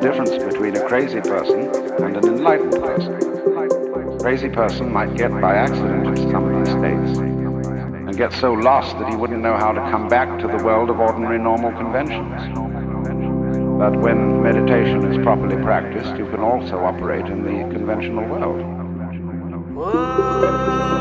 difference between a crazy person and an enlightened person. A crazy person might get by accident into some of these states and get so lost that he wouldn't know how to come back to the world of ordinary normal conventions. But when meditation is properly practiced, you can also operate in the conventional world. Whoa.